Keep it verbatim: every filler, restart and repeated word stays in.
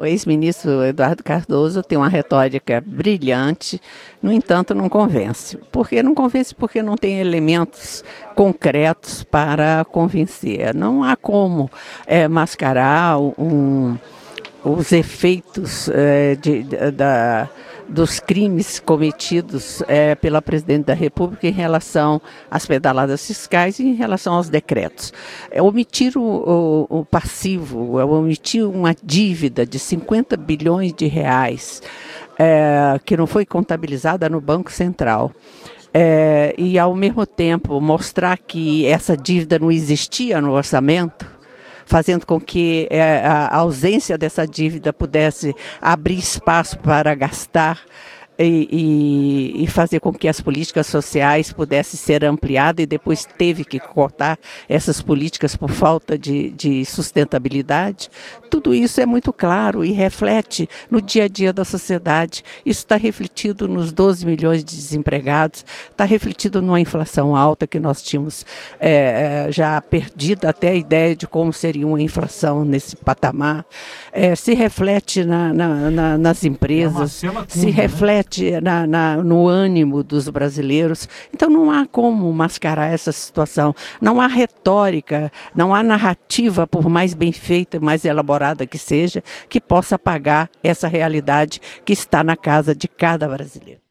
O ex-ministro Eduardo Cardoso tem uma retórica brilhante, no entanto não convence. Por que não convence? Porque não tem elementos concretos para convencer. Não há como é, mascarar um, os efeitos é, de, de, da... dos crimes cometidos é, pela Presidente da República em relação às pedaladas fiscais e em relação aos decretos. É, omitir o, o, o passivo, é, omitir uma dívida de cinquenta bilhões de reais é, que não foi contabilizada no Banco Central. É, e, ao mesmo tempo, mostrar que essa dívida não existia no orçamento, fazendo com que é, a ausência dessa dívida pudesse abrir espaço para gastar e, e, e fazer com que as políticas sociais pudessem ser ampliadas, e depois teve que cortar essas políticas por falta de, de sustentabilidade. Tudo isso é muito claro e reflete no dia a dia da sociedade. Isso está refletido nos doze milhões de desempregados, está refletido numa inflação alta que nós tínhamos é, já perdido até a ideia de como seria uma inflação nesse patamar. É, se reflete na, na, na, nas empresas, é se reflete Na, na, no ânimo dos brasileiros. Então não há como mascarar essa situação. Não há retórica, não há narrativa, por mais bem feita, mais elaborada que seja, que possa apagar essa realidade que está na casa de cada brasileiro.